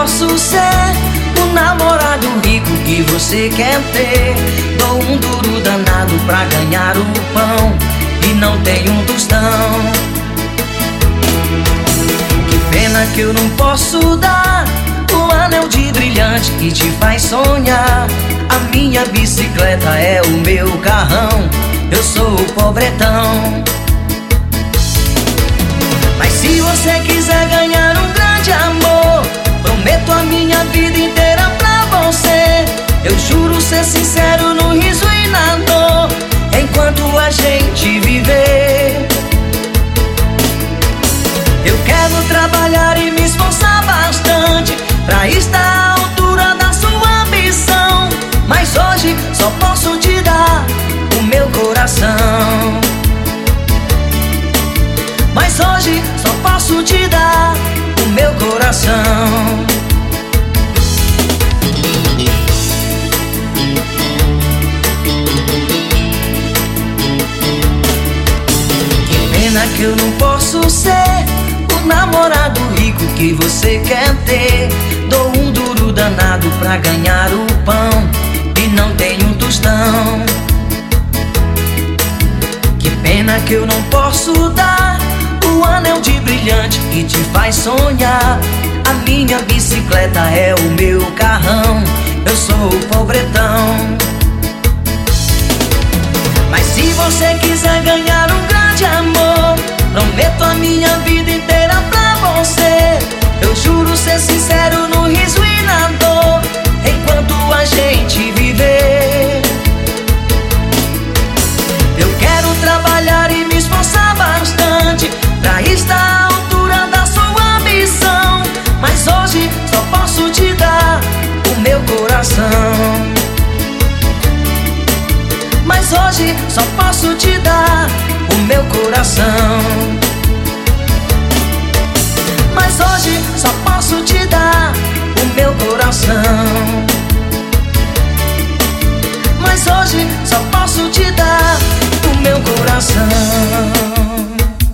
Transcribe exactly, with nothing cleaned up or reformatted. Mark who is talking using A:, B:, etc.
A: posso ser o namorado rico que você quer ter. Dou um duro danado pra ganhar o pão e não tenho um tostão. Que pena que eu não posso dar o anel de brilhante que te faz sonhar. A minha bicicleta é o meu carrão, eu sou o pobretão. Mas se você quiser ganhar um grande amor, prometo a minha vida inteira pra você. Eu juro ser sincero no riso e na dor, enquanto a gente viver. Eu quero trabalhar e me esforçar bastante pra estar à altura da sua ambição. Mas hoje só posso te dar o meu coração. Mas hoje só posso te dar o meu coração. Que pena que eu não posso ser o namorado rico que você quer ter. Dou um duro danado pra ganhar o pão e não tenho um tostão. Que pena que eu não posso dar o anel de brilhante que te faz sonhar. A minha bicicleta é o meu carrão, eu sou o pobretão. Mas se você quiser ganhar um grande amor, prometo a minha vida inteira pra você. Eu juro ser sincero no riso e na dor, enquanto a gente viver. Eu quero trabalhar e me esforçar bastante pra estar à altura da sua ambição. Mas hoje só posso te dar o meu coração. Mas hoje só posso te dar o meu coração. Mas hoje só posso te dar o meu coração.